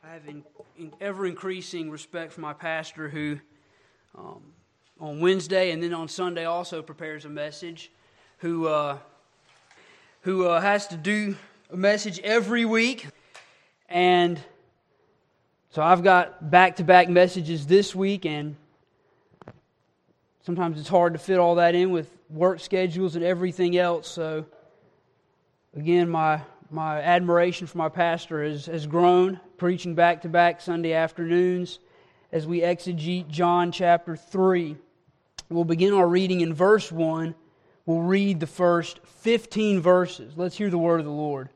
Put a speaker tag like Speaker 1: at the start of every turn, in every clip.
Speaker 1: I have ever-increasing respect for my pastor who, on Wednesday and then on Sunday also prepares a message, who has to do a message every week. And so I've got back-to-back messages this week, and sometimes it's hard to fit all that in with work schedules and everything else. So again, my admiration for my pastor has grown, preaching back-to-back Sunday afternoons as we exegete John chapter 3. We'll begin our reading in verse 1. We'll read the first 15 verses. Let's hear the word of the Lord.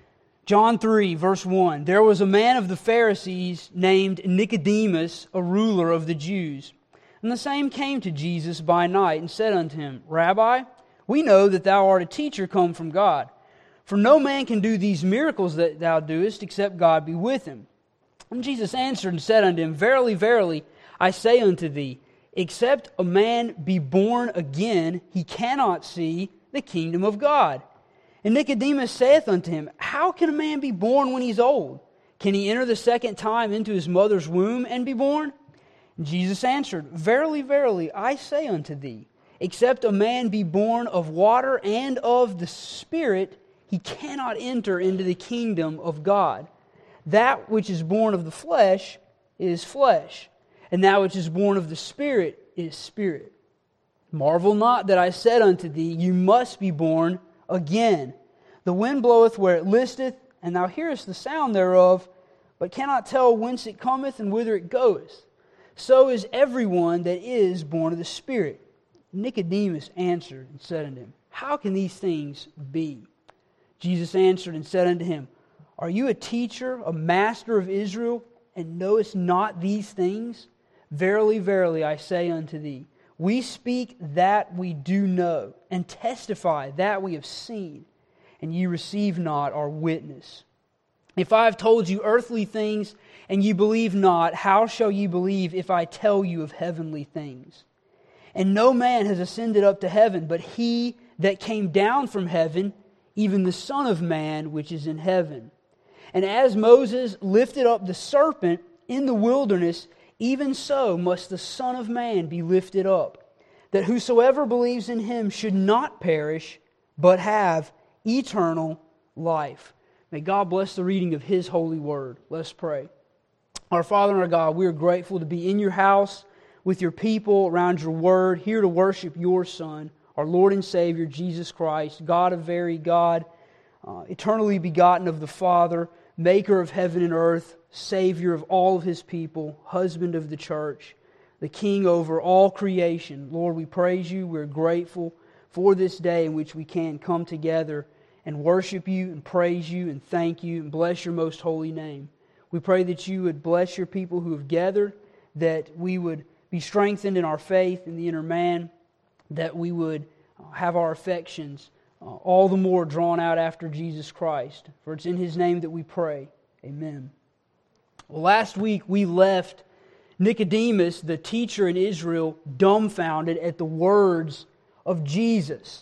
Speaker 1: John 3, verse 1. There was a man of the Pharisees named Nicodemus, a ruler of the Jews. And the same came to Jesus by night and said unto him, Rabbi, we know that thou art a teacher come from God. For no man can do these miracles that thou doest, except God be with him. And Jesus answered and said unto him, Verily, verily, I say unto thee, except a man be born again, he cannot see the kingdom of God. And Nicodemus saith unto him, How can a man be born when he's old? Can he enter the second time into his mother's womb and be born? And Jesus answered, Verily, verily, I say unto thee, except a man be born of water and of the Spirit, he cannot enter into the kingdom of God. That which is born of the flesh is flesh, and that which is born of the Spirit is spirit. Marvel not that I said unto thee, You must be born again. The wind bloweth where it listeth, and thou hearest the sound thereof, but cannot tell whence it cometh and whither it goeth. So is everyone that is born of the Spirit. Nicodemus answered and said unto him, How can these things be? Jesus answered and said unto him, Are you a teacher, a master of Israel, and knowest not these things? Verily, verily, I say unto thee, we speak that we do know, and testify that we have seen, and ye receive not our witness. If I have told you earthly things, and ye believe not, how shall ye believe if I tell you of heavenly things? And no man has ascended up to heaven, but he that came down from heaven, even the Son of Man which is in heaven. And as Moses lifted up the serpent in the wilderness, even so must the Son of Man be lifted up, that whosoever believes in him should not perish, but have eternal life. May God bless the reading of His holy word. Let's pray. Our Father and our God, we are grateful to be in your house with your people around your word, here to worship your Son, our Lord and Savior, Jesus Christ, God of very God, eternally begotten of the Father, maker of heaven and earth, Savior of all of His people, husband of the church, the King over all creation. Lord, we praise you. We're grateful for this day in which we can come together and worship you and praise you and thank you and bless your most holy name. We pray that you would bless your people who have gathered, that we would be strengthened in our faith in the inner man, that we would have our affections all the more drawn out after Jesus Christ. For it's in His name that we pray. Amen. Well, last week we left Nicodemus, the teacher in Israel, dumbfounded at the words of Jesus.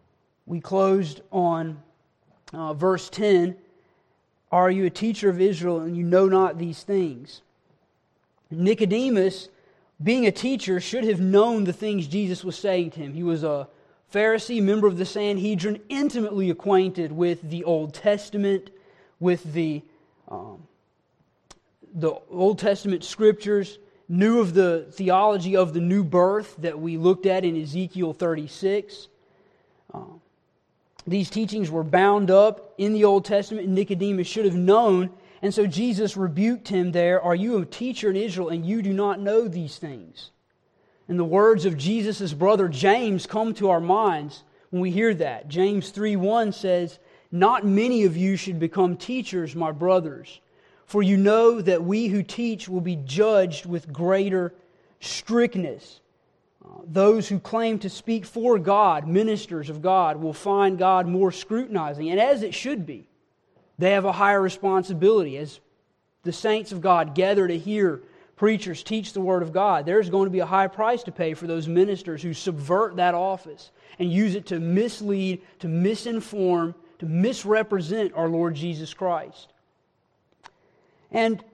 Speaker 1: We closed on verse 10. Are you a teacher of Israel and you know not these things? Nicodemus, being a teacher, should have known the things Jesus was saying to him. He was a Pharisee, member of the Sanhedrin, intimately acquainted with the Old Testament, with the Old Testament scriptures, knew of the theology of the new birth that we looked at in Ezekiel 36. These teachings were bound up in the Old Testament, and Nicodemus should have known. And so Jesus rebuked him there, Are you a teacher in Israel and you do not know these things? And the words of Jesus' brother James come to our minds when we hear that. James 3:1 says, Not many of you should become teachers, my brothers, for you know that we who teach will be judged with greater strictness. Those who claim to speak for God, ministers of God, will find God more scrutinizing, and as it should be. They have a higher responsibility. As the saints of God gather to hear preachers teach the Word of God, there's going to be a high price to pay for those ministers who subvert that office and use it to mislead, to misinform, to misrepresent our Lord Jesus Christ. And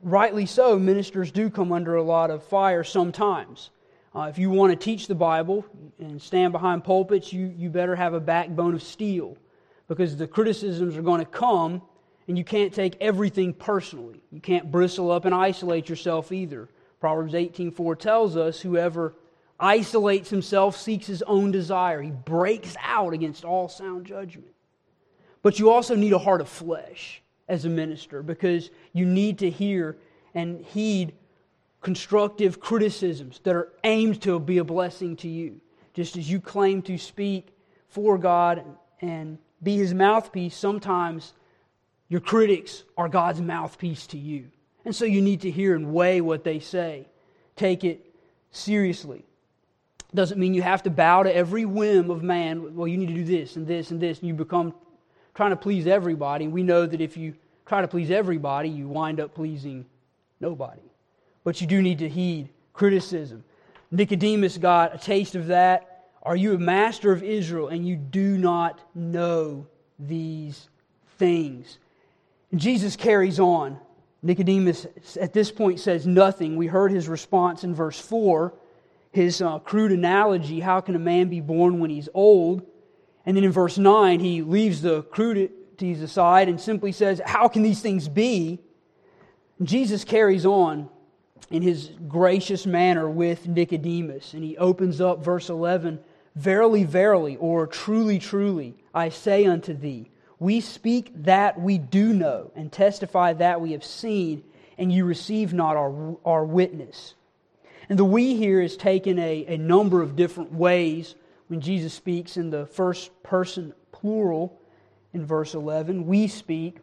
Speaker 1: rightly so, ministers do come under a lot of fire sometimes. If you want to teach the Bible and stand behind pulpits, you better have a backbone of steel, because the criticisms are going to come, and you can't take everything personally. You can't bristle up and isolate yourself either. Proverbs 18:4 tells us, whoever isolates himself seeks his own desire. He breaks out against all sound judgment. But you also need a heart of flesh as a minister, because you need to hear and heed constructive criticisms that are aimed to be a blessing to you. Just as you claim to speak for God and be His mouthpiece, sometimes your critics are God's mouthpiece to you. And so you need to hear and weigh what they say. Take it seriously. Doesn't mean you have to bow to every whim of man. Well, you need to do this and this and this, and you become trying to please everybody. And we know that if you try to please everybody, you wind up pleasing nobody. But you do need to heed criticism. Nicodemus got a taste of that. Are you a master of Israel and you do not know these things? And Jesus carries on. Nicodemus at this point says nothing. We heard his response in verse 4, his crude analogy, how can a man be born when he's old? And then in verse 9, he leaves the crudities aside and simply says, how can these things be? And Jesus carries on in His gracious manner with Nicodemus. And He opens up verse 11, verily, verily, or truly, truly, I say unto thee, we speak that we do know, and testify that we have seen, and you receive not our witness. And the we here is taken a number of different ways when Jesus speaks in the first person plural in verse 11. We speak.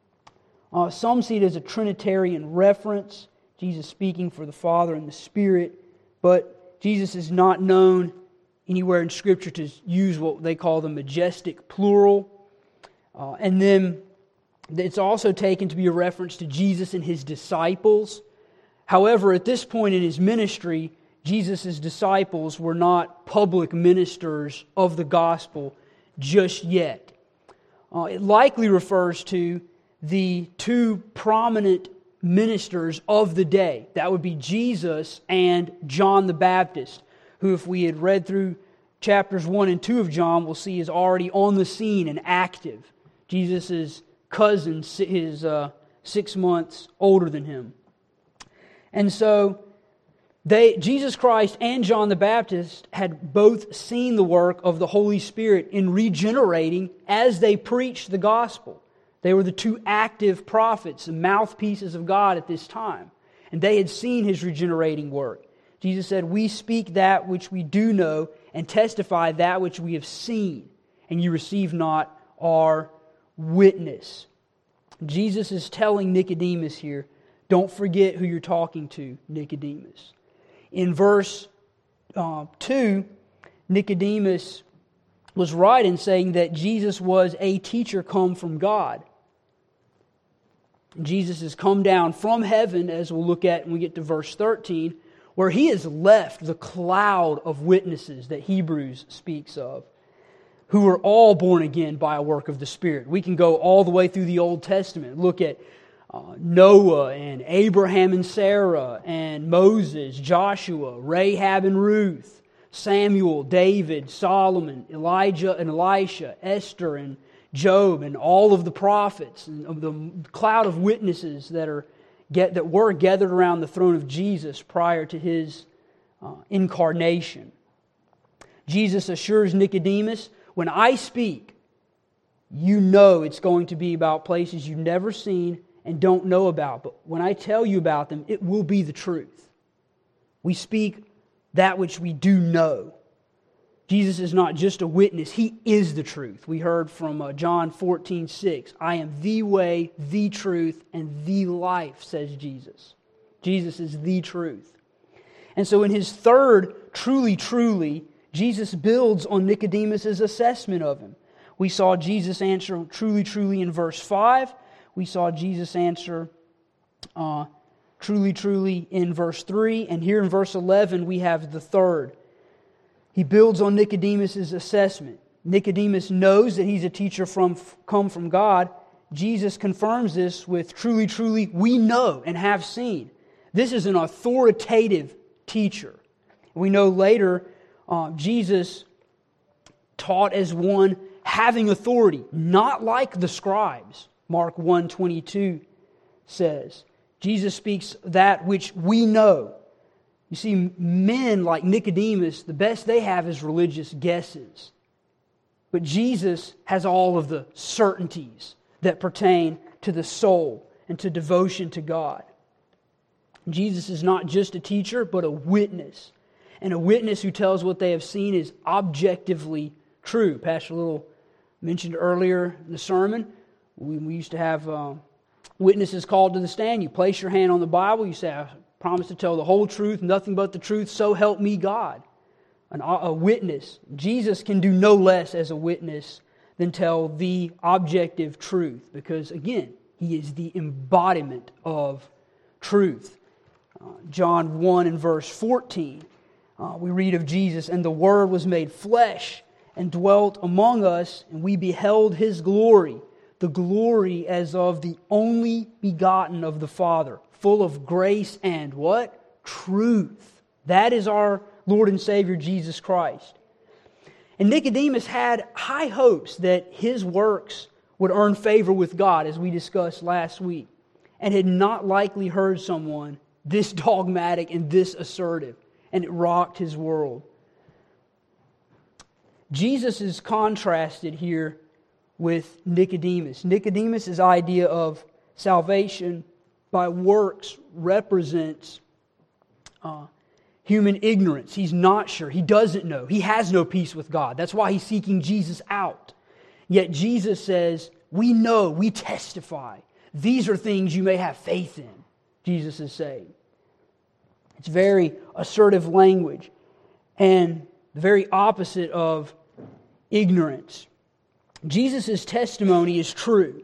Speaker 1: Some see it as a Trinitarian reference, Jesus speaking for the Father and the Spirit, but Jesus is not known anywhere in Scripture to use what they call the majestic plural. And then it's also taken to be a reference to Jesus and His disciples. However, at this point in His ministry, Jesus' disciples were not public ministers of the gospel just yet. It likely refers to the two prominent ministers of the day. That would be Jesus and John the Baptist, who, if we had read through chapters 1 and 2 of John, we'll see is already on the scene and active. Jesus' cousin is 6 months older than him. And so Jesus Christ and John the Baptist had both seen the work of the Holy Spirit in regenerating as they preached the gospel. They were the two active prophets and mouthpieces of God at this time. And they had seen His regenerating work. Jesus said, we speak that which we do know and testify that which we have seen, and you receive not our witness. Jesus is telling Nicodemus here, don't forget who you're talking to, Nicodemus. In verse 2, Nicodemus was right in saying that Jesus was a teacher come from God. Jesus has come down from heaven, as we'll look at when we get to verse 13, where He has left the cloud of witnesses that Hebrews speaks of, who were all born again by a work of the Spirit. We can go all the way through the Old Testament. Look at Noah and Abraham and Sarah and Moses, Joshua, Rahab and Ruth, Samuel, David, Solomon, Elijah and Elisha, Esther and Job, and all of the prophets, and of the cloud of witnesses that were gathered around the throne of Jesus prior to His incarnation. Jesus assures Nicodemus, when I speak, you know it's going to be about places you've never seen and don't know about. But when I tell you about them, it will be the truth. We speak that which we do know. Jesus is not just a witness, He is the truth. We heard from John 14:6. I am the way, the truth, and the life, says Jesus. Jesus is the truth. And so in His third, truly, truly, Jesus builds on Nicodemus' assessment of Him. We saw Jesus answer truly, truly in verse 5. We saw Jesus answer truly, truly in verse 3. And here in verse 11 we have the third. He builds on Nicodemus' assessment. Nicodemus knows that he's a teacher come from God. Jesus confirms this with truly, truly, we know and have seen. This is an authoritative teacher. We know later Jesus taught as one having authority, not like the scribes. Mark 1:22 says. Jesus speaks that which we know. You see, men like Nicodemus, the best they have is religious guesses. But Jesus has all of the certainties that pertain to the soul and to devotion to God. Jesus is not just a teacher, but a witness. And a witness who tells what they have seen is objectively true. Pastor Little mentioned earlier in the sermon, we used to have witnesses called to the stand. You place your hand on the Bible, you say, I promise to tell the whole truth, nothing but the truth, so help me God. A witness. Jesus can do no less as a witness than tell the objective truth, because again, He is the embodiment of truth. John 1 and verse 14, we read of Jesus, and the Word was made flesh and dwelt among us, and we beheld His glory, the glory as of the only begotten of the Father, full of grace and what? Truth. That is our Lord and Savior Jesus Christ. And Nicodemus had high hopes that his works would earn favor with God, as we discussed last week, and had not likely heard someone this dogmatic and this assertive, and it rocked his world. Jesus is contrasted here with Nicodemus. Nicodemus' idea of salvation by works represents human ignorance. He's not sure. He doesn't know. He has no peace with God. That's why he's seeking Jesus out. Yet Jesus says, we know, we testify. These are things you may have faith in, Jesus is saying. It's very assertive language and the very opposite of ignorance. Jesus' testimony is true.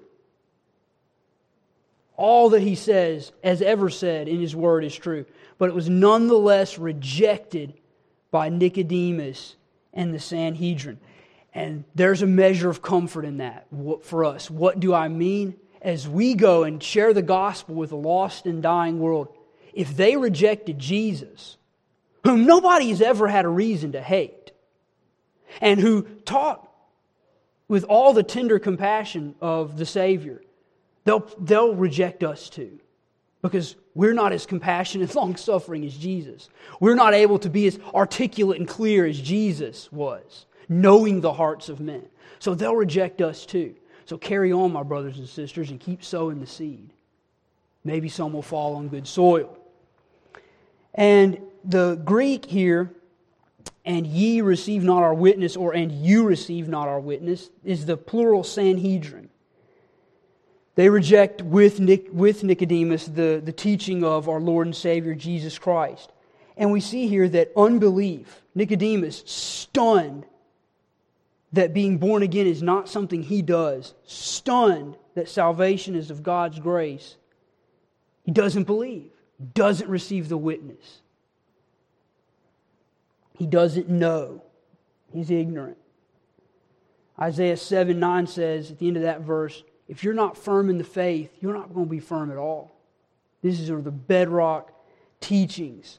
Speaker 1: All that He says, has ever said in His Word is true. But it was nonetheless rejected by Nicodemus and the Sanhedrin. And there's a measure of comfort in that for us. What do I mean? As we go and share the gospel with a lost and dying world, if they rejected Jesus, whom nobody has ever had a reason to hate, and who taught with all the tender compassion of the Savior, they'll reject us too. Because we're not as compassionate and long-suffering as Jesus. We're not able to be as articulate and clear as Jesus was, knowing the hearts of men. So they'll reject us too. So carry on, my brothers and sisters, and keep sowing the seed. Maybe some will fall on good soil. And the Greek here, and ye receive not our witness, or and you receive not our witness, is the plural Sanhedrin. They reject with Nicodemus the teaching of our Lord and Savior Jesus Christ. And we see here that unbelief, Nicodemus, stunned that being born again is not something he does, stunned that salvation is of God's grace, he doesn't believe, doesn't receive the witness. He doesn't know. He's ignorant. Isaiah 7:9 says at the end of that verse, if you're not firm in the faith, you're not going to be firm at all. These are the bedrock teachings.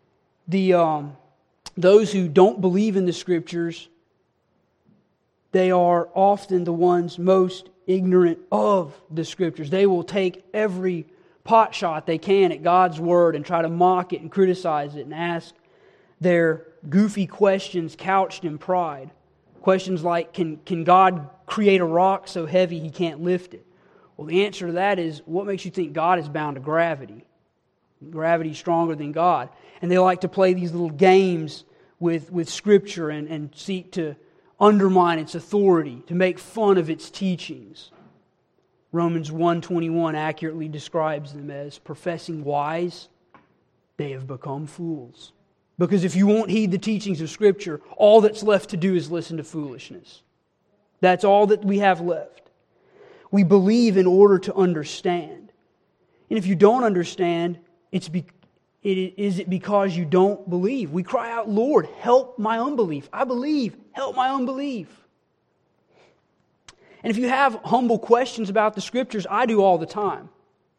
Speaker 1: Those who don't believe in the Scriptures, they are often the ones most ignorant of the Scriptures. They will take every pot shot they can at God's Word and try to mock it and criticize it and ask their goofy questions couched in pride. Questions like, can God create a rock so heavy He can't lift it? Well, the answer to that is, what makes you think God is bound to gravity? Gravity is stronger than God. And they like to play these little games with Scripture and seek to undermine its authority, to make fun of its teachings. Romans 1:21 accurately describes them as professing wise, they have become fools. Because if you won't heed the teachings of Scripture, all that's left to do is listen to foolishness. That's all that we have left. We believe in order to understand. And if you don't understand, is it because you don't believe? We cry out, Lord, help my unbelief. I believe, help my unbelief. And if you have humble questions about the Scriptures, I do all the time.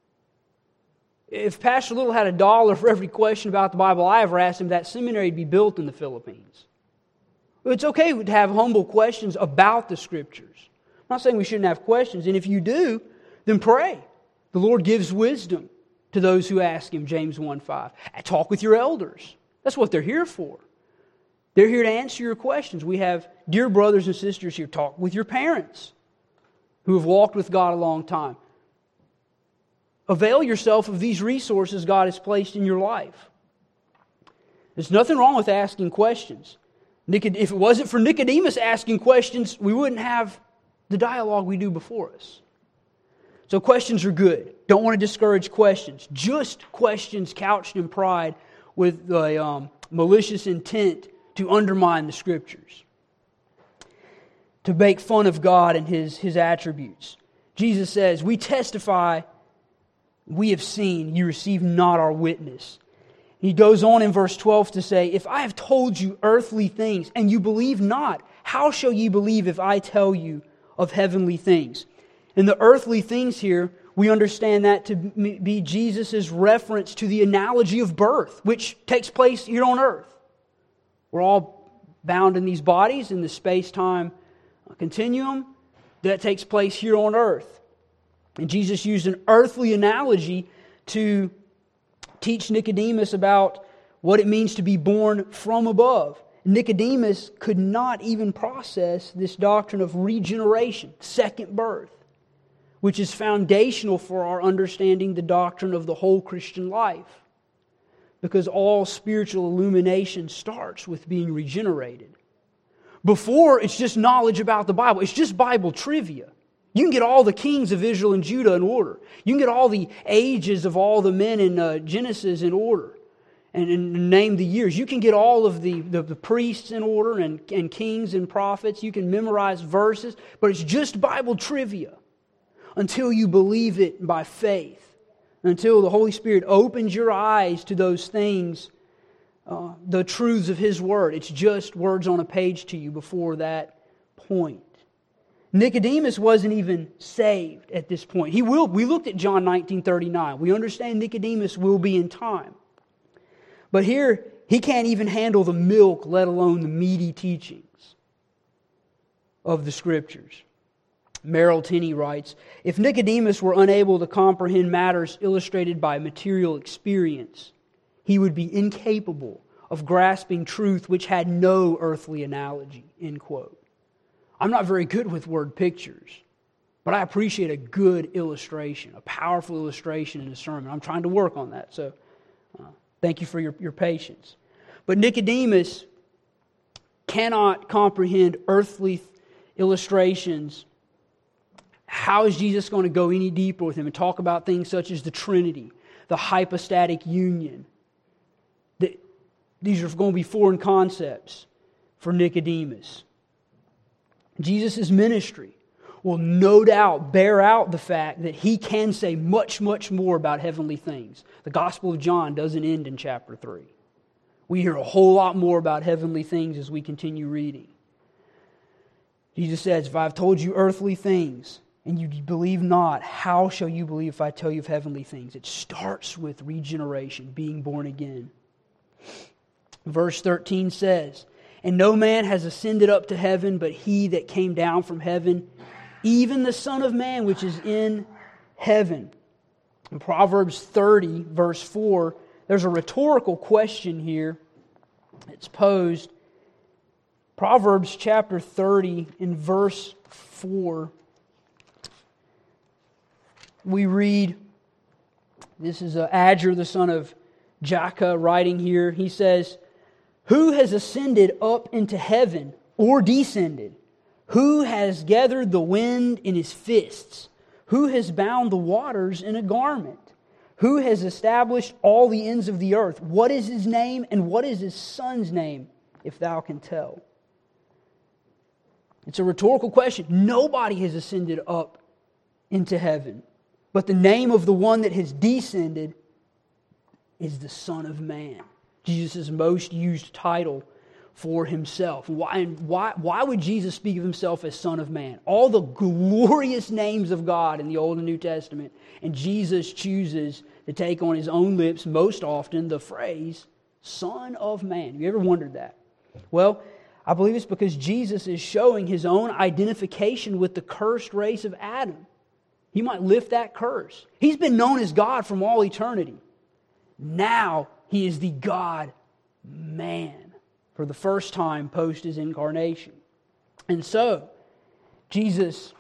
Speaker 1: If Pastor Little had $1 for every question about the Bible I ever asked him, that seminary would be built in the Philippines. It's okay to have humble questions about the Scriptures. I'm not saying we shouldn't have questions, and if you do, then pray. The Lord gives wisdom to those who ask Him, James 1:5. Talk with your elders. That's what they're here for. They're here to answer your questions. We have dear brothers and sisters here. Talk with your parents who have walked with God a long time. Avail yourself of these resources God has placed in your life. There's nothing wrong with asking questions. If it wasn't for Nicodemus asking questions, we wouldn't have the dialogue we do before us. So questions are good. Don't want to discourage questions. Just questions couched in pride with a malicious intent to undermine the Scriptures, to make fun of God and His attributes. Jesus says, we testify, we have seen, you receive not our witness. He goes on in verse 12 to say, if I have told you earthly things and you believe not, how shall ye believe if I tell you of heavenly things? And the earthly things here, we understand that to be Jesus' reference to the analogy of birth, which takes place here on earth. We're all bound in these bodies in the space-time continuum that takes place here on earth. And Jesus used an earthly analogy to teach Nicodemus about what it means to be born from above. Nicodemus could not even process this doctrine of regeneration, second birth, which is foundational for our understanding the doctrine of the whole Christian life. Because all spiritual illumination starts with being regenerated. Before, it's just knowledge about the Bible. It's just Bible trivia. You can get all the kings of Israel and Judah in order. You can get all the ages of all the men in Genesis in order. And name the years. You can get all of the priests in order and kings and prophets. You can memorize verses. But it's just Bible trivia until you believe it by faith. Until the Holy Spirit opens your eyes to those things, the truths of His Word. It's just words on a page to you before that point. Nicodemus wasn't even saved at this point. We looked at John 19:39. We understand Nicodemus will be in time. But here, he can't even handle the milk, let alone the meaty teachings of the Scriptures. Merrill Tenney writes, if Nicodemus were unable to comprehend matters illustrated by material experience, he would be incapable of grasping truth which had no earthly analogy, end quote. I'm not very good with word pictures, but I appreciate a good illustration, a powerful illustration in a sermon. I'm trying to work on that, so thank you for your patience. But Nicodemus cannot comprehend earthly illustrations. How is Jesus going to go any deeper with him and talk about things such as the Trinity, the hypostatic union? These are going to be foreign concepts for Nicodemus. Jesus' ministry will no doubt bear out the fact that He can say much, much more about heavenly things. The Gospel of John doesn't end in chapter 3. We hear a whole lot more about heavenly things as we continue reading. Jesus says, if I've told you earthly things, and you believe not, how shall you believe if I tell you of heavenly things? It starts with regeneration, being born again. Verse 13 says, and no man has ascended up to heaven, but He that came down from heaven, even the Son of Man which is in heaven. In Proverbs 30, verse 4, there's a rhetorical question here. It's posed. Proverbs chapter 30 in verse 4. We read, this is Agur, the son of Jakeh, writing here. He says, who has ascended up into heaven or descended? Who has gathered the wind in his fists? Who has bound the waters in a garment? Who has established all the ends of the earth? What is His name and what is His Son's name, if thou can tell? It's a rhetorical question. Nobody has ascended up into heaven. But the name of the one that has descended is the Son of Man. Jesus' most used title for himself. Why would Jesus speak of himself as Son of Man? All the glorious names of God in the Old and New Testament, and Jesus chooses to take on his own lips most often the phrase, Son of Man. Have you ever wondered that? Well, I believe it's because Jesus is showing his own identification with the cursed race of Adam. He might lift that curse. He's been known as God from all eternity. Now he is the God-man for the first time post his incarnation. And so, Jesus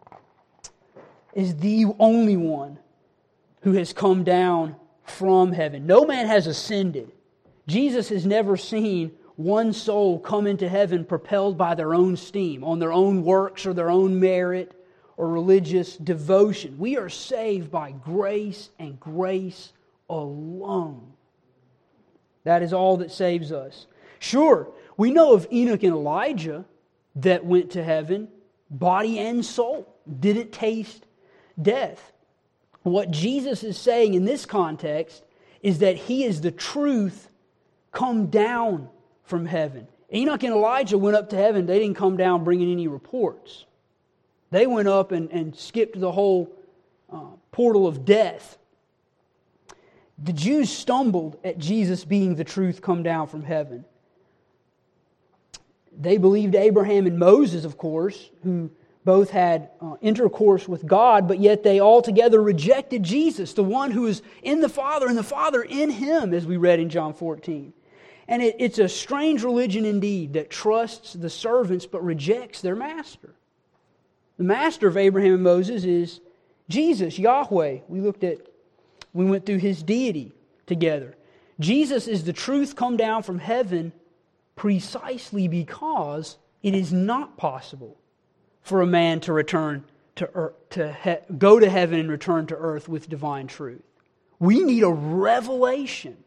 Speaker 1: is the only one who has come down from heaven. No man has ascended. Jesus has never seen one soul come into heaven propelled by their own steam, on their own works or their own merit or religious devotion. We are saved by grace and grace alone. That is all that saves us. Sure, we know of Enoch and Elijah that went to heaven, body and soul, didn't taste death. What Jesus is saying in this context is that He is the truth come down from heaven. Enoch and Elijah went up to heaven. They didn't come down bringing any reports. They went up and skipped the whole portal of death. The Jews stumbled at Jesus being the truth come down from heaven. They believed Abraham and Moses, of course, who both had intercourse with God, but yet they altogether rejected Jesus, the one who is in the Father and the Father in Him, as we read in John 14. And it's a strange religion indeed that trusts the servants but rejects their master. The master of Abraham and Moses is Jesus, Yahweh. We went through His deity together. Jesus is the truth come down from heaven precisely because it is not possible for a man to return to earth, go to heaven and return to earth with divine truth. We need a revelation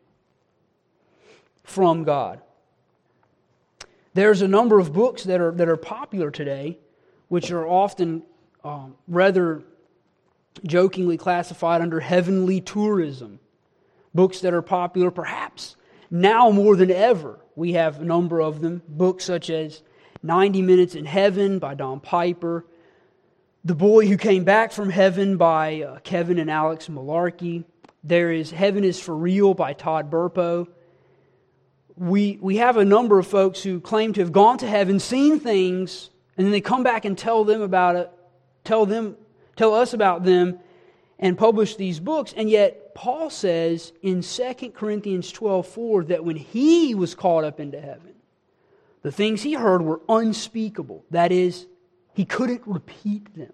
Speaker 1: from God. There's a number of books that are popular today, which are often rather jokingly classified under heavenly tourism. Books that are popular perhaps now more than ever. We have a number of them. Books such as 90 Minutes in Heaven by Don Piper, The Boy Who Came Back from Heaven by Kevin and Alex Malarkey. There is Heaven is for Real by Todd Burpo. We have a number of folks who claim to have gone to heaven, seen things, and then they come back and tell them about it, tell us about them, and publish these books. And yet Paul says in 2 Corinthians 12:4 that when he was caught up into heaven, the things he heard were unspeakable. That is, he couldn't repeat them.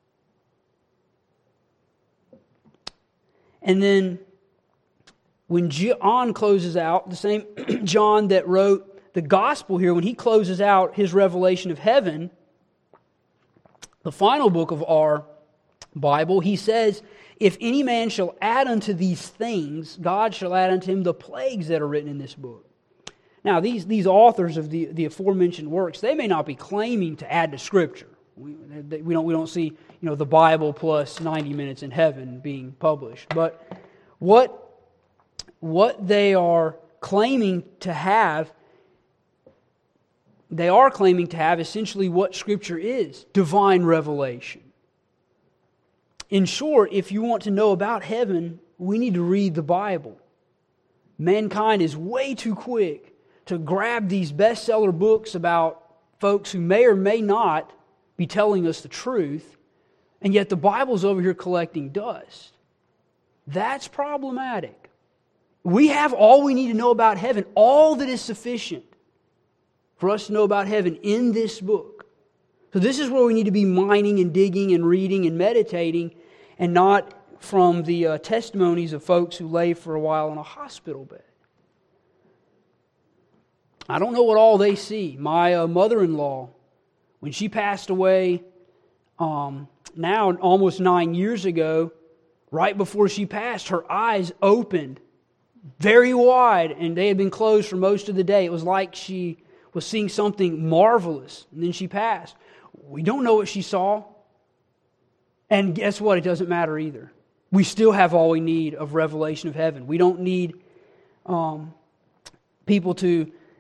Speaker 1: And then when John closes out, the same John that wrote the gospel here, when he closes out his revelation of heaven, the final book of our Bible, he says, if any man shall add unto these things, God shall add unto him the plagues that are written in this book. Now, these authors of the aforementioned works, they may not be claiming to add to Scripture. We don't see the Bible plus 90 Minutes in Heaven being published. But what they are claiming to have, they are claiming to have essentially what Scripture is, divine revelation. In short, if you want to know about heaven, we need to read the Bible. Mankind is way too quick to grab these bestseller books about folks who may or may not be telling us the truth, and yet the Bible's over here collecting dust. That's problematic. We have all we need to know about heaven, all that is sufficient for us to know about heaven in this book. So this is where we need to be mining and digging and reading and meditating, and not from the testimonies of folks who lay for a while in a hospital bed. I don't know what all they see. My mother-in-law, when she passed away now almost 9 years ago, right before she passed, her eyes opened very wide, and they had been closed for most of the day. It was like she was seeing something marvelous, and then she passed. We don't know what she saw, and guess what? It doesn't matter either. We still have all we need of revelation of heaven. We don't need people to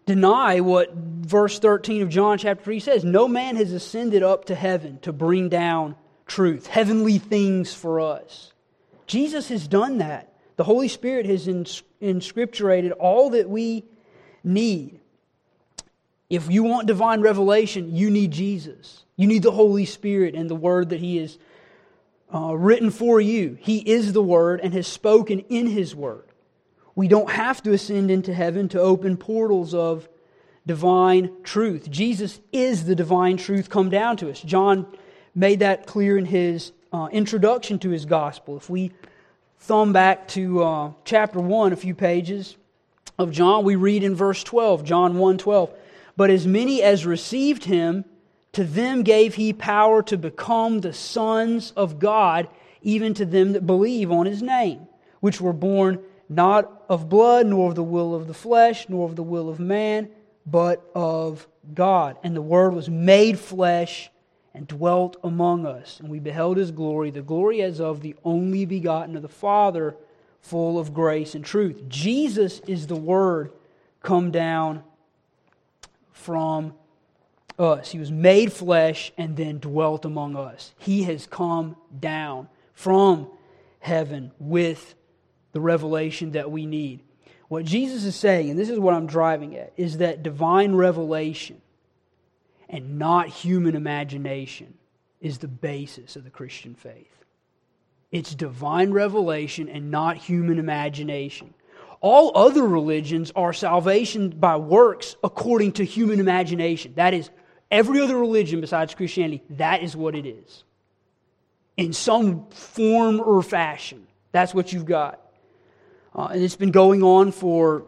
Speaker 1: deny what verse 13 of John chapter 3 says. No man has ascended up to heaven to bring down truth, heavenly things for us. Jesus has done that. The Holy Spirit has inscripturated all that we need. If you want divine revelation, you need Jesus. You need the Holy Spirit and the Word that He has written for you. He is the Word and has spoken in His Word. We don't have to ascend into heaven to open portals of divine truth. Jesus is the divine truth come down to us. John made that clear in his introduction to his gospel. If we thumb back to chapter 1, a few pages of John, we read in verse 12, John 1:12, "But as many as received Him, to them gave He power to become the sons of God, even to them that believe on His name, which were born not of blood, nor of the will of the flesh, nor of the will of man, but of God. And the Word was made flesh and dwelt among us. And we beheld His glory, the glory as of the only begotten of the Father, full of grace and truth." Jesus is the Word come down from us. He was made flesh and then dwelt among us. He has come down from heaven with the revelation that we need. What Jesus is saying, and this is what I'm driving at, is that divine revelation and not human imagination is the basis of the Christian faith. It's divine revelation and not human imagination. All other religions are salvation by works according to human imagination. That is, every other religion besides Christianity, that is what it is. In some form or fashion. That's what you've got. And it's been going on for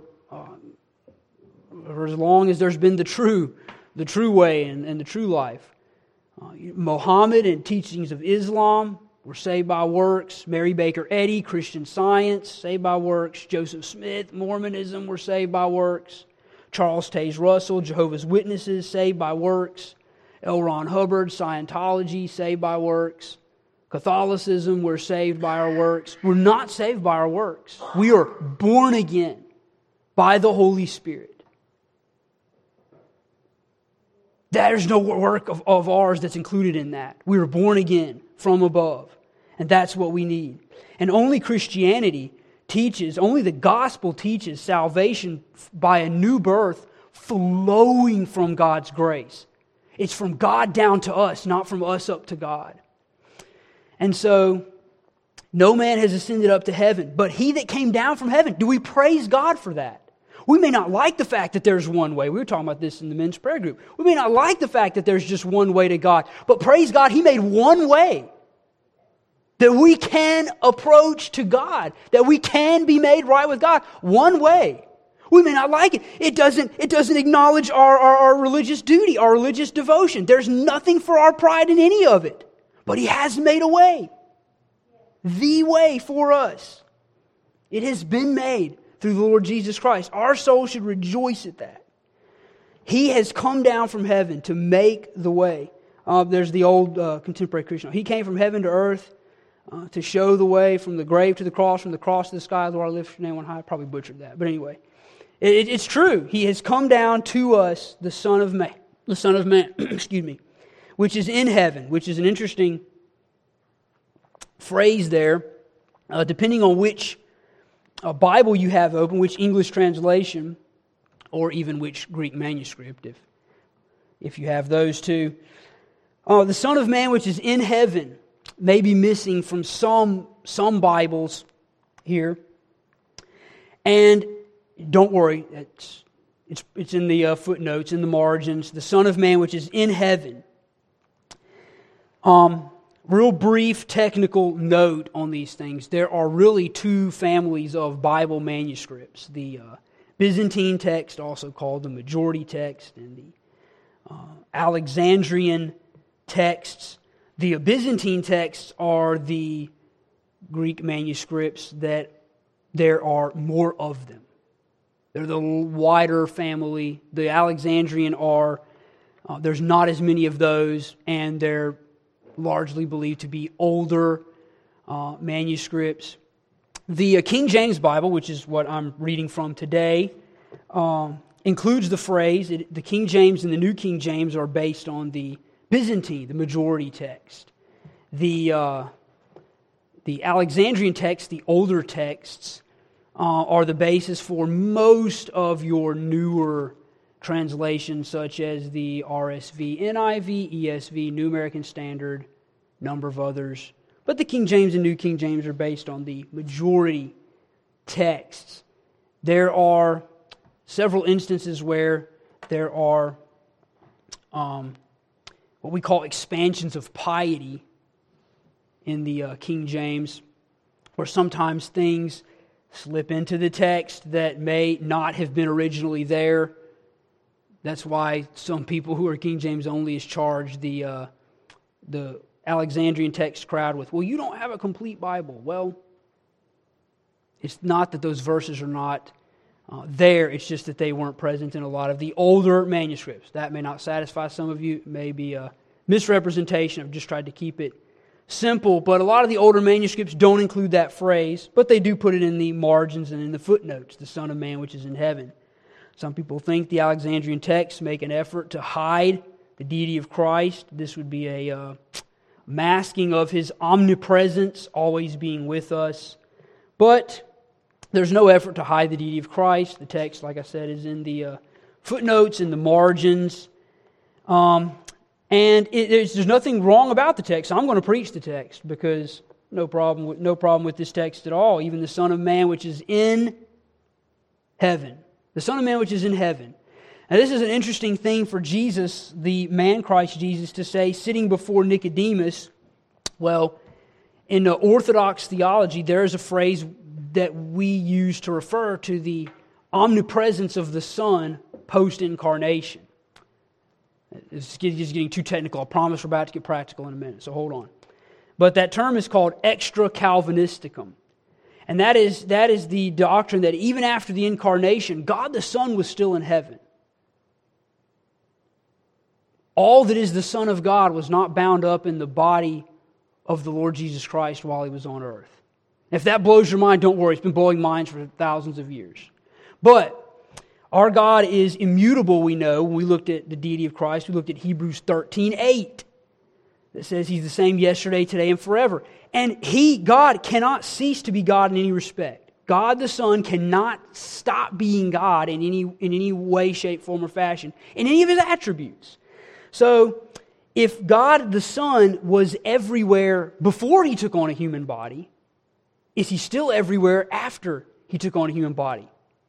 Speaker 1: as long as there's been the true way and the true life. Muhammad and teachings of Islam were saved by works. Mary Baker Eddy, Christian Science, saved by works. Joseph Smith, Mormonism, were saved by works. Charles Taze Russell, Jehovah's Witnesses, saved by works. L. Ron Hubbard, Scientology, saved by works. Catholicism, we're saved by our works. We're not saved by our works. We are born again by the Holy Spirit. There's no work of ours that's included in that. We were born again from above. And that's what we need. And only Christianity teaches, only the gospel teaches salvation by a new birth flowing from God's grace. It's from God down to us, not from us up to God. And so, no man has ascended up to heaven, but He that came down from heaven. Do we praise God for that? We may not like the fact that there's one way. We were talking about this in the men's prayer group. We may not like the fact that there's just one way to God, but praise God, He made one way that we can approach to God, that we can be made right with God. One way. We may not like it. It doesn't acknowledge our religious duty, our religious devotion. There's nothing for our pride in any of it. But He has made a way. The way for us. It has been made through the Lord Jesus Christ. Our soul should rejoice at that. He has come down from heaven to make the way. There's the old contemporary Christian. He came from heaven to earth to show the way from the grave to the cross, from the cross to the sky. Lord, I lift your name on high. I probably butchered that. But anyway, it's true. He has come down to us, the Son of Man. The Son of Man, excuse me. Which is in heaven, which is an interesting phrase there, depending on which Bible you have open, which English translation, or even which Greek manuscript, if you have those two. The Son of Man, which is in heaven, may be missing from some Bibles here. And don't worry, it's in the footnotes, in the margins. The Son of Man, which is in heaven. Real brief technical note on these things. There are really two families of Bible manuscripts. The Byzantine text, also called the majority text, and the Alexandrian texts. The Byzantine texts are the Greek manuscripts that there are more of them. They're the wider family. The Alexandrian are, there's not as many of those, and they're largely believed to be older manuscripts. The King James Bible, which is what I'm reading from today, includes the phrase, the King James and the New King James are based on the Byzantine, the majority text. The Alexandrian text, the older texts, are the basis for most of your newer translations, such as the RSV, NIV, ESV, New American Standard, number of others. But the King James and New King James are based on the majority texts. There are several instances where there are what we call expansions of piety in the King James, where sometimes things slip into the text that may not have been originally there. That's why some people who are King James only is charged the Alexandrian text crowd with, well, you don't have a complete Bible. Well, it's not that those verses are not there. It's just that they weren't present in a lot of the older manuscripts. That may not satisfy some of you. It may be a misrepresentation. I've just tried to keep it simple. But a lot of the older manuscripts don't include that phrase, but they do put it in the margins and in the footnotes, the Son of Man which is in heaven. Some people think the Alexandrian texts make an effort to hide the deity of Christ. This would be a masking of His omnipresence, always being with us. But there's no effort to hide the deity of Christ. The text, like I said, is in the footnotes, in the margins. And there's nothing wrong about the text. I'm going to preach the text because no problem with this text at all. Even the Son of Man which is in heaven. The Son of Man which is in heaven. Now this is an interesting thing for Jesus, the man Christ Jesus, to say, sitting before Nicodemus. Well, in the Orthodox theology, there is a phrase that we use to refer to the omnipresence of the Son post-incarnation. It's just getting too technical. I promise we're about to get practical in a minute, so hold on. But that term is called extra-Calvinisticum. And that is the doctrine that even after the incarnation, God the Son was still in heaven. All that is the Son of God was not bound up in the body of the Lord Jesus Christ while He was on earth. If that blows your mind, don't worry. It's been blowing minds for thousands of years. But our God is immutable, we know. When we looked at the deity of Christ, we looked at Hebrews 13:8. That says He's the same yesterday, today, and forever. And God, cannot cease to be God in any respect. God the Son cannot stop being God in any way, shape, form, or fashion, in any of His attributes. So, if God the Son was everywhere before He took on a human body, is He still everywhere after He took on a human body?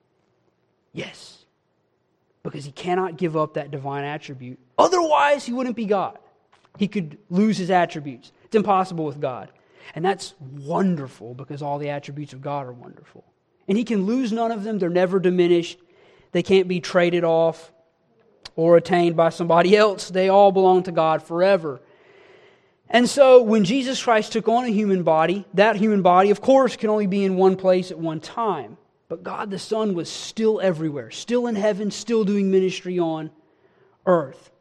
Speaker 1: Yes. Because He cannot give up that divine attribute. Otherwise, He wouldn't be God. He could lose His attributes. It's impossible with God. And that's wonderful because all the attributes of God are wonderful. And He can lose none of them. They're never diminished. They can't be traded off or attained by somebody else. They all belong to God forever. And so when Jesus Christ took on a human body, that human body, of course, can only be in one place at one time. But God the Son was still everywhere, still in heaven, still doing ministry on earth.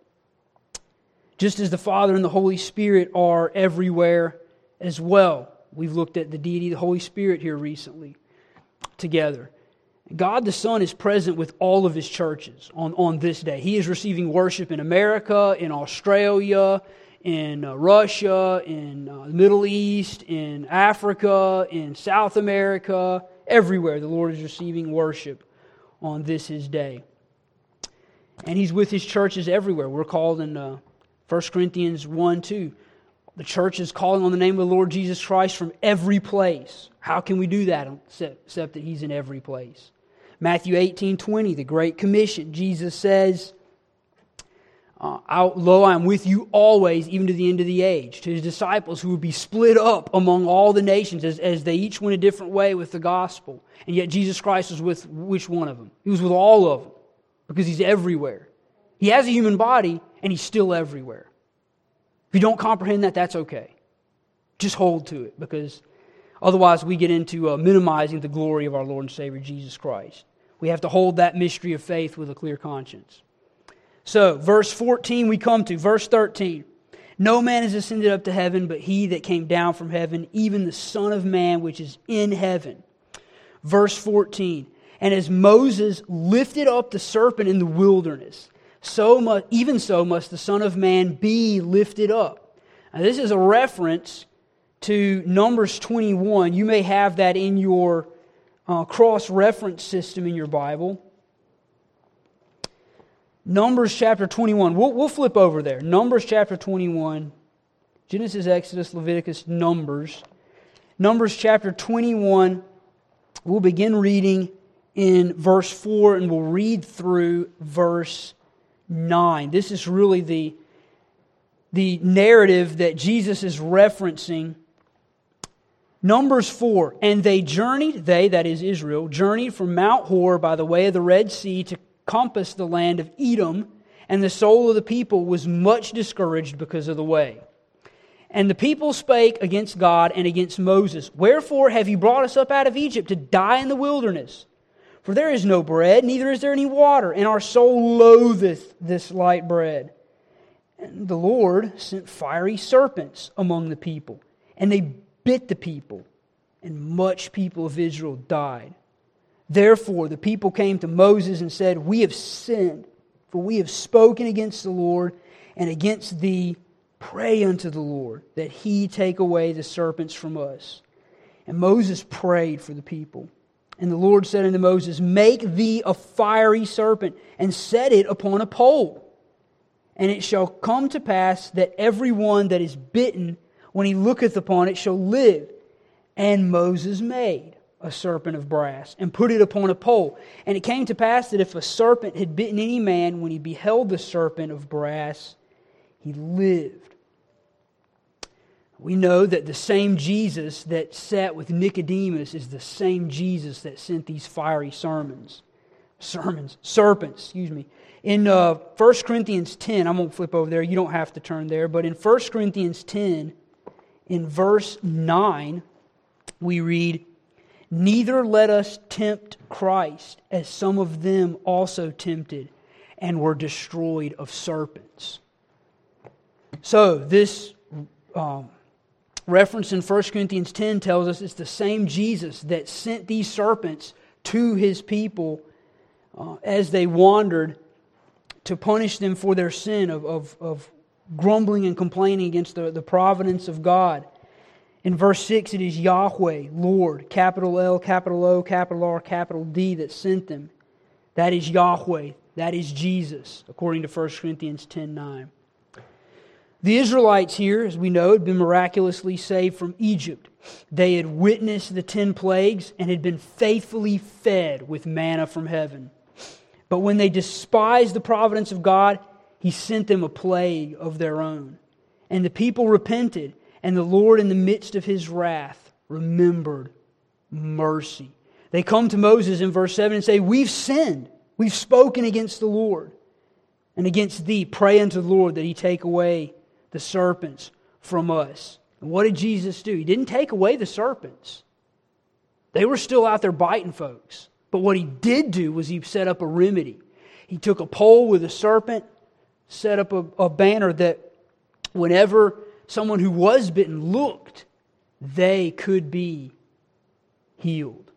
Speaker 1: Just as the Father and the Holy Spirit are everywhere as well. We've looked at the deity of the Holy Spirit here recently together. God the Son is present with all of His churches on this day. He is receiving worship in America, in Australia, in Russia, in the Middle East, in Africa, in South America, everywhere the Lord is receiving worship on this His day. And He's with His churches everywhere. We're called in 1 Corinthians 1:2. The church is calling on the name of the Lord Jesus Christ from every place. How can we do that except that He's in every place? Matthew 18:20, the Great Commission, Jesus says, lo, I am with you always, even to the end of the age. To His disciples who would be split up among all the nations as they each went a different way with the gospel. And yet Jesus Christ was with which one of them? He was with all of them because He's everywhere. He has a human body and He's still everywhere. If you don't comprehend that, that's okay. Just hold to it because otherwise we get into minimizing the glory of our Lord and Savior Jesus Christ. We have to hold that mystery of faith with a clear conscience. So, verse 14 we come to. Verse 13. No man has ascended up to heaven, but He that came down from heaven, even the Son of Man which is in heaven. Verse 14. And as Moses lifted up the serpent in the wilderness, even so must the Son of Man be lifted up. Now, this is a reference to Numbers 21. You may have that in your cross-reference system in your Bible. Numbers chapter 21. We'll flip over there. Numbers chapter 21. Genesis, Exodus, Leviticus, Numbers. Numbers chapter 21. We'll begin reading in verse 4 and we'll read through verse 9. This is really the narrative that Jesus is referencing. Numbers 4. And they, that is Israel, journeyed from Mount Hor by the way of the Red Sea to compass the land of Edom, and the soul of the people was much discouraged because of the way. And the people spake against God and against Moses, Wherefore have you brought us up out of Egypt to die in the wilderness? For there is no bread, neither is there any water, and our soul loatheth this light bread. And the Lord sent fiery serpents among the people, and they bit the people, and much people of Israel died. Therefore the people came to Moses and said, We have sinned, for we have spoken against the Lord and against thee. Pray unto the Lord that He take away the serpents from us. And Moses prayed for the people. And the Lord said unto Moses, Make thee a fiery serpent, and set it upon a pole. And it shall come to pass that every one that is bitten, when he looketh upon it, shall live. And Moses made a serpent of brass, and put it upon a pole. And it came to pass that if a serpent had bitten any man, when he beheld the serpent of brass, he lived. We know that the same Jesus that sat with Nicodemus is the same Jesus that sent these fiery serpents. In 1 Corinthians 10, I won't flip over there, you don't have to turn there, but in 1 Corinthians 10, in verse 9, we read, Neither let us tempt Christ, as some of them also tempted, and were destroyed of serpents. So, this reference in 1 Corinthians 10 tells us it's the same Jesus that sent these serpents to His people as they wandered to punish them for their sin of grumbling and complaining against the providence of God. In verse 6 it is Yahweh, Lord, capital L, capital O, capital R, capital D that sent them. That is Yahweh. That is Jesus, according to 1 Corinthians 10:9. The Israelites here, as we know, had been miraculously saved from Egypt. They had witnessed the 10 plagues and had been faithfully fed with manna from heaven. But when they despised the providence of God, He sent them a plague of their own. And the people repented, and the Lord in the midst of His wrath remembered mercy. They come to Moses in verse 7 and say, We've sinned. We've spoken against the Lord and against thee. Pray unto the Lord that He take away the serpents from us. And what did Jesus do? He didn't take away the serpents. They were still out there biting folks. But what He did do was He set up a remedy. He took a pole with a serpent, set up a banner that whenever someone who was bitten looked, they could be healed.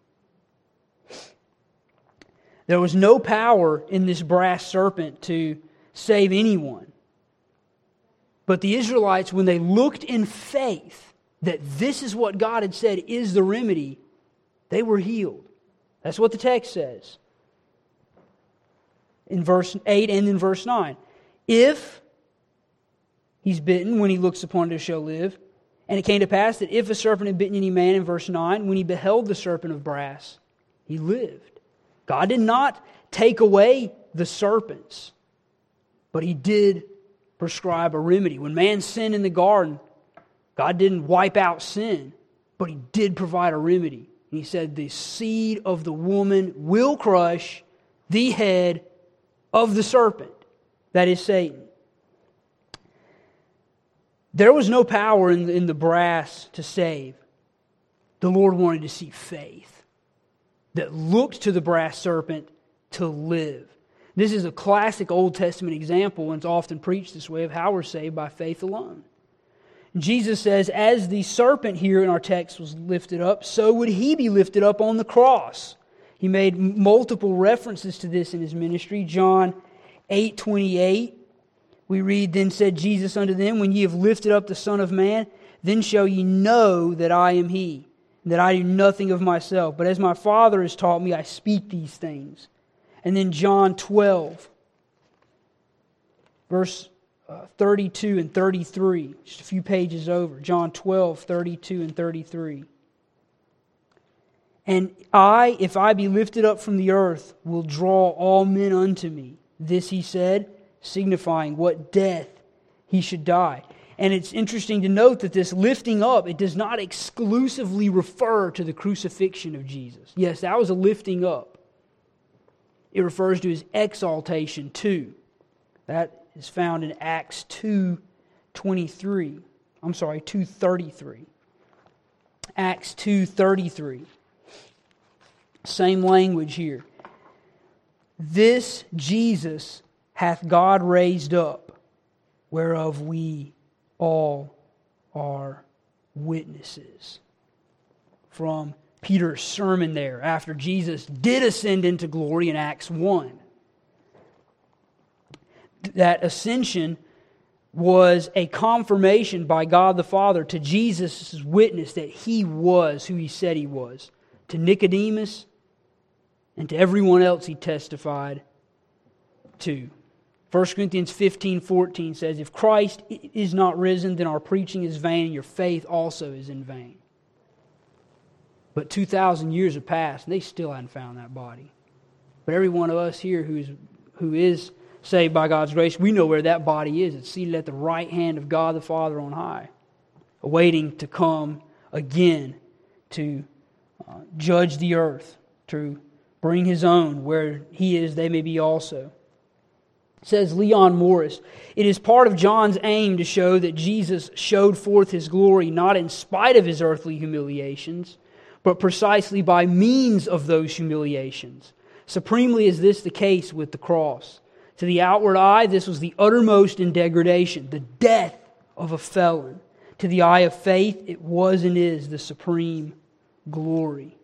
Speaker 1: There was no power in this brass serpent to save anyone. But the Israelites, when they looked in faith that this is what God had said is the remedy, they were healed. That's what the text says. In verse 8 and in verse 9. If he's bitten, when he looks upon it, shall live. And it came to pass that if a serpent had bitten any man, in verse 9, when he beheld the serpent of brass, he lived. God did not take away the serpents, but He did prescribe a remedy. When man sinned in the garden, God didn't wipe out sin, but He did provide a remedy. And He said, the seed of the woman will crush the head of the serpent, that is Satan. There was no power in the brass to save. The Lord wanted to see faith that looked to the brass serpent to live. This is a classic Old Testament example, and it's often preached this way, of how we're saved by faith alone. Jesus says, as the serpent here in our text was lifted up, so would He be lifted up on the cross. He made multiple references to this in his ministry. John 8:28, we read, "Then said Jesus unto them, When ye have lifted up the Son of Man, then shall ye know that I am He, and that I do nothing of myself. But as my Father has taught me, I speak these things." And then John 12, verse 32 and 33, just a few pages over. John 12, 32 and 33. "And I, if I be lifted up from the earth, will draw all men unto me. This he said, signifying what death he should die." And it's interesting to note that this lifting up, it does not exclusively refer to the crucifixion of Jesus. Yes, that was a lifting up. It refers to his exaltation too. That is found in Acts 2:33. Acts 2:33. Same language here. "This Jesus hath God raised up, whereof we all are witnesses." From Peter's sermon there, after Jesus did ascend into glory in Acts 1. That ascension was a confirmation by God the Father to Jesus' witness that He was who He said He was. To Nicodemus and to everyone else He testified to. 1 Corinthians 15:14 says, "If Christ is not risen, then our preaching is vain, and your faith also is in vain." But 2,000 years have passed, and they still haven't found that body. But every one of us here who is saved by God's grace, we know where that body is. It's seated at the right hand of God the Father on high, awaiting to come again to judge the earth, to bring His own. Where He is, they may be also. Says Leon Morris, "It is part of John's aim to show that Jesus showed forth His glory not in spite of His earthly humiliations, but precisely by means of those humiliations. Supremely is this the case with the cross. To the outward eye, this was the uttermost in degradation, the death of a felon. To the eye of faith, it was and is the supreme glory."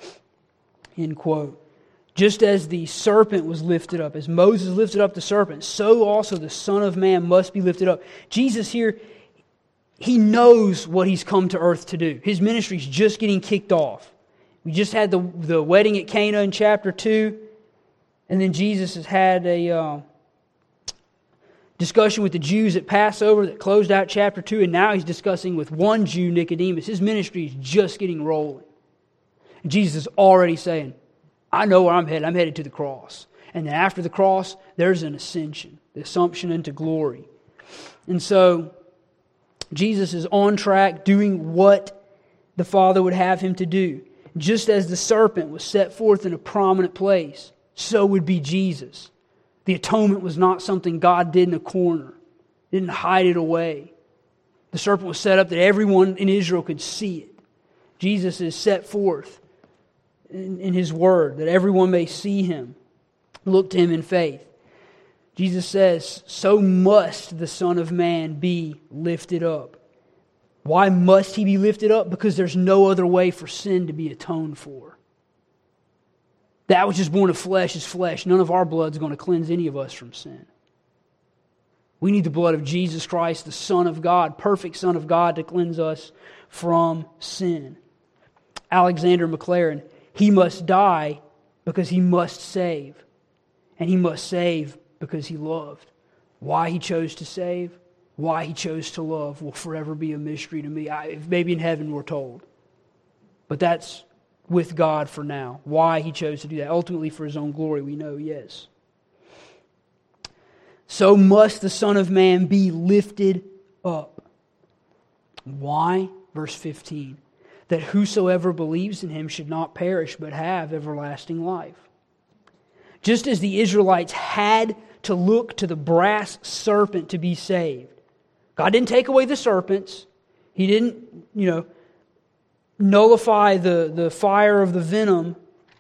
Speaker 1: End quote. Just as the serpent was lifted up, as Moses lifted up the serpent, so also the Son of Man must be lifted up. Jesus here, He knows what He's come to earth to do. His ministry is just getting kicked off. We just had the wedding at Cana in chapter 2, and then Jesus has had a discussion with the Jews at Passover that closed out chapter 2, and now He's discussing with one Jew, Nicodemus. His ministry is just getting rolling. And Jesus is already saying, I know where I'm headed. I'm headed to the cross. And then after the cross, there's an ascension, the assumption into glory. And so, Jesus is on track doing what the Father would have Him to do. Just as the serpent was set forth in a prominent place, so would be Jesus. The atonement was not something God did in a corner. He didn't hide it away. The serpent was set up that everyone in Israel could see it. Jesus is set forth in His Word, that everyone may see Him, look to Him in faith. Jesus says, so must the Son of Man be lifted up. Why must He be lifted up? Because there's no other way for sin to be atoned for. That which is born of flesh is flesh. None of our blood is going to cleanse any of us from sin. We need the blood of Jesus Christ, the Son of God, perfect Son of God, to cleanse us from sin. Alexander McLaren, He must die because He must save. And He must save because He loved. Why He chose to save, why He chose to love will forever be a mystery to me. Maybe in heaven we're told. But that's with God for now. Why He chose to do that. Ultimately for His own glory, we know, yes. So must the Son of Man be lifted up. Why? Verse 15. That whosoever believes in Him should not perish, but have everlasting life. Just as the Israelites had to look to the brass serpent to be saved. God didn't take away the serpents. He didn't, nullify the fire of the venom.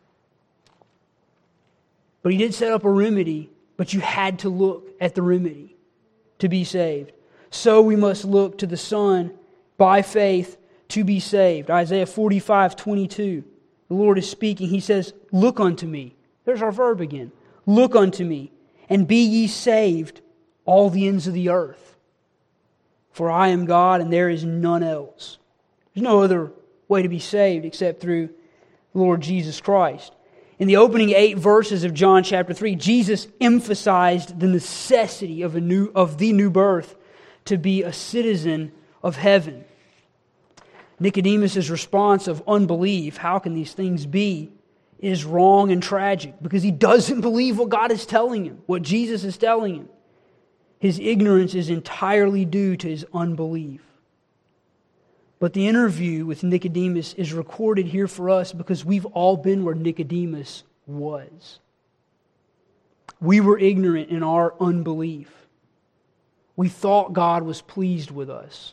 Speaker 1: But He did set up a remedy, but you had to look at the remedy to be saved. So we must look to the Son by faith to be saved. Isaiah 45:22. the Lord is speaking. He says, look unto me. There's our verb again. Look unto me, and be ye saved, all the ends of the earth. For I am God, and there is none else. There's no other way to be saved except through the Lord Jesus Christ. In the opening 8 verses of John chapter 3, Jesus emphasized the necessity of the new birth to be a citizen of heaven. Nicodemus' response of unbelief, how can these things be, is wrong and tragic because he doesn't believe what God is telling him, what Jesus is telling him. His ignorance is entirely due to his unbelief. But the interview with Nicodemus is recorded here for us because we've all been where Nicodemus was. We were ignorant in our unbelief. We thought God was pleased with us.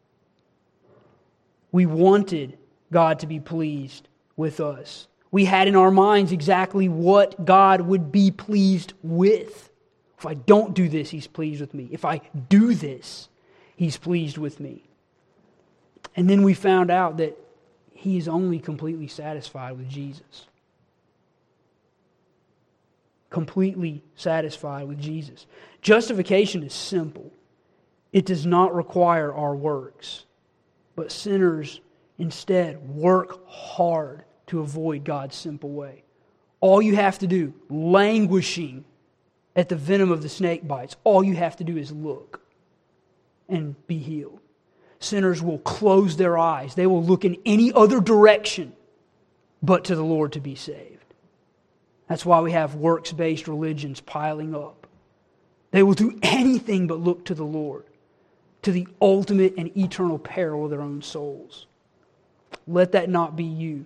Speaker 1: We wanted God to be pleased with us. We had in our minds exactly what God would be pleased with. If I don't do this, He's pleased with me. If I do this, He's pleased with me. And then we found out that He is only completely satisfied with Jesus. Completely satisfied with Jesus. Justification is simple. It does not require our works. But sinners instead work hard to avoid God's simple way. All you have to do, languishing at the venom of the snake bites, all you have to do is look and be healed. Sinners will close their eyes. They will look in any other direction but to the Lord to be saved. That's why we have works-based religions piling up. They will do anything but look to the Lord, to the ultimate and eternal peril of their own souls. Let that not be you.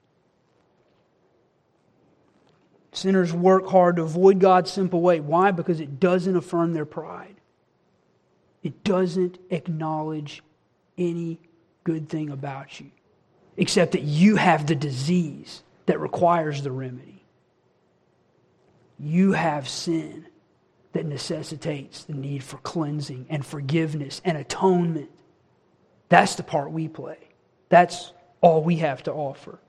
Speaker 1: Sinners work hard to avoid God's simple way. Why? Because it doesn't affirm their pride. It doesn't acknowledge any good thing about you, except that you have the disease that requires the remedy. You have sin that necessitates the need for cleansing and forgiveness and atonement. That's the part we play. That's all we have to offer.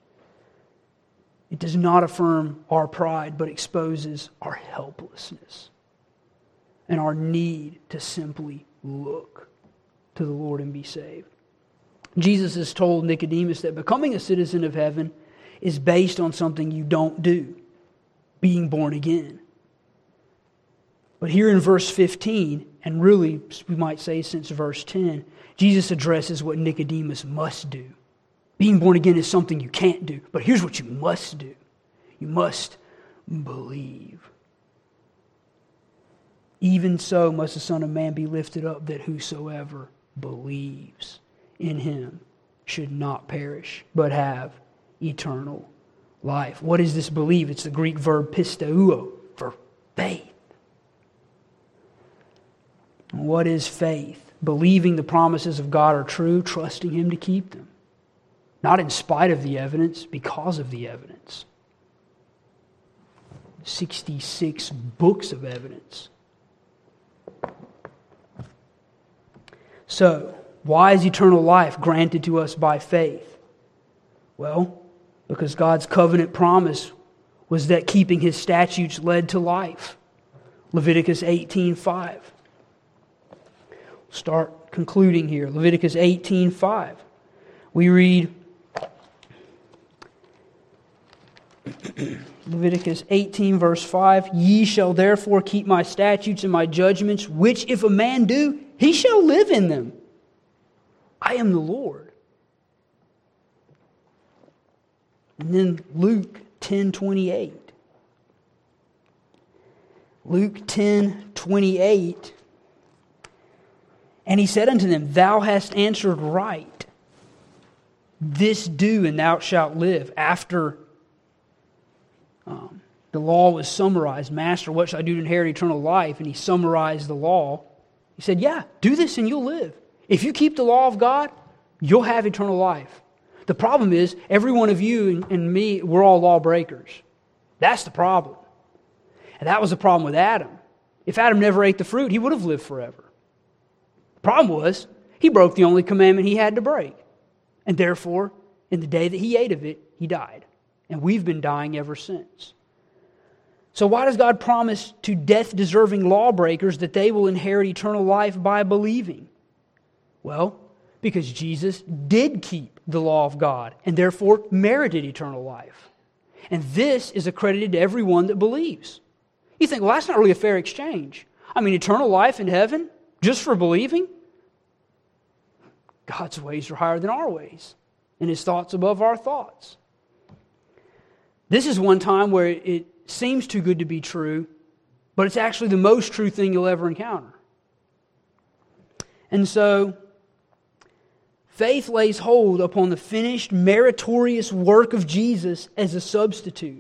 Speaker 1: It does not affirm our pride, but exposes our helplessness and our need to simply look to the Lord and be saved. Jesus has told Nicodemus that becoming a citizen of heaven is based on something you don't do, being born again. But here in verse 15, and really we might say since verse 10, Jesus addresses what Nicodemus must do. Being born again is something you can't do, but here's what you must do. You must believe. Even so must the Son of Man be lifted up, that whosoever believes in Him should not perish, but have eternal life. What is this believe? It's the Greek verb pisteuo, for faith. What is faith? Believing the promises of God are true, trusting Him to keep them. Not in spite of the evidence, because of the evidence. 66 books of evidence. So, why is eternal life granted to us by faith? Well, because God's covenant promise was that keeping His statutes led to life. Leviticus 18:5. Start concluding here. Leviticus 18:5. We read Leviticus 18 verse 5, Ye shall therefore keep my statutes and my judgments, which if a man do, he shall live in them. I am the Lord. And then Luke 10:28. Luke 10:28. And He said unto them, Thou hast answered right. This do, and thou shalt live. After the law was summarized, Master, what shall I do to inherit eternal life? And He summarized the law. He said, yeah, do this and you'll live. If you keep the law of God, you'll have eternal life. The problem is, every one of you and me, we're all lawbreakers. That's the problem. And that was the problem with Adam. If Adam never ate the fruit, he would have lived forever. The problem was, he broke the only commandment he had to break. And therefore, and the day that he ate of it, he died. And we've been dying ever since. So why does God promise to death-deserving lawbreakers that they will inherit eternal life by believing? Well, because Jesus did keep the law of God and therefore merited eternal life. And this is accredited to everyone that believes. You think, well, that's not really a fair exchange. I mean, eternal life in heaven just for believing? God's ways are higher than our ways, and His thoughts above our thoughts. This is one time where it seems too good to be true, but it's actually the most true thing you'll ever encounter. And so, faith lays hold upon the finished, meritorious work of Jesus as a substitute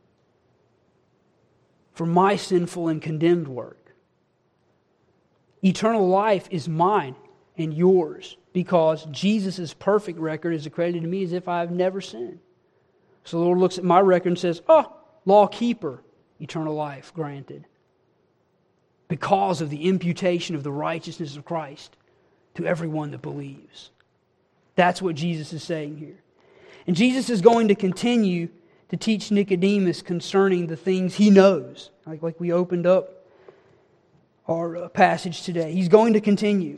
Speaker 1: for my sinful and condemned work. Eternal life is mine and yours because Jesus' perfect record is accredited to me as if I have never sinned. So the Lord looks at my record and says, oh, law keeper, eternal life granted. Because of the imputation of the righteousness of Christ to everyone that believes. That's what Jesus is saying here. And Jesus is going to continue to teach Nicodemus concerning the things he knows. Like we opened up our passage today. He's going to continue.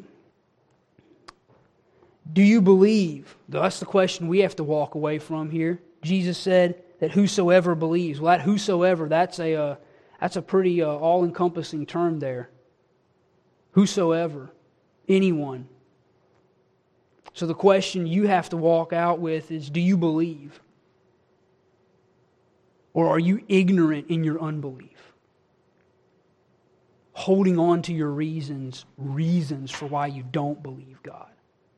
Speaker 1: Do you believe? That's the question we have to walk away from here. Jesus said that whosoever believes. Well, that whosoever, that's a pretty all-encompassing term there. Whosoever. Anyone. So the question you have to walk out with is, do you believe? Or are you ignorant in your unbelief? Holding on to your reasons for why you don't believe God.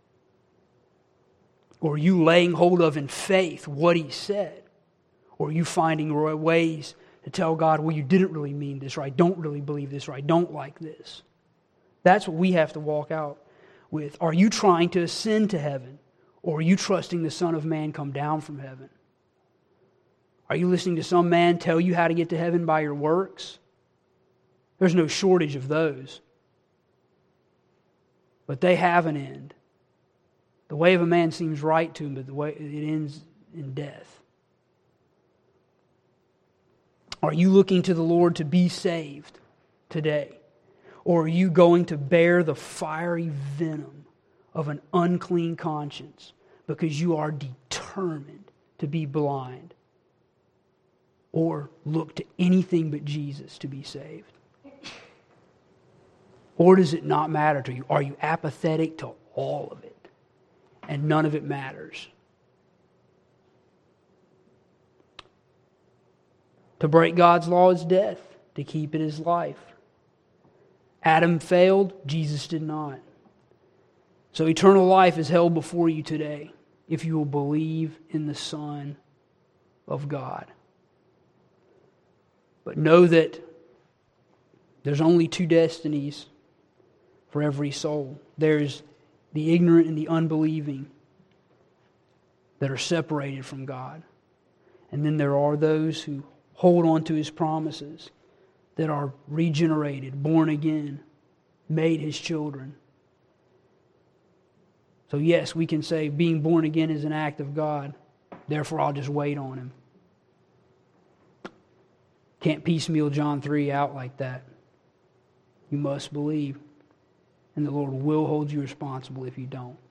Speaker 1: Or are you laying hold of in faith what He said? Or are you finding ways to tell God, well, you didn't really mean this, or I don't really believe this, or I don't like this? That's what we have to walk out with. Are you trying to ascend to heaven? Or are you trusting the Son of Man come down from heaven? Are you listening to some man tell you how to get to heaven by your works? There's no shortage of those. But they have an end. The way of a man seems right to him, but the way it ends in death. Are you looking to the Lord to be saved today? Or are you going to bear the fiery venom of an unclean conscience because you are determined to be blind? Or look to anything but Jesus to be saved? Or does it not matter to you? Are you apathetic to all of it? And none of it matters. To break God's law is death. To keep it is life. Adam failed. Jesus did not. So eternal life is held before you today if you will believe in the Son of God. But know that there's only two destinies for every soul. There's the ignorant and the unbelieving that are separated from God. And then there are those who hold on to His promises, that are regenerated, born again, made His children. So yes, we can say being born again is an act of God. Therefore, I'll just wait on Him. Can't piecemeal John 3 out like that. You must believe. And the Lord will hold you responsible if you don't.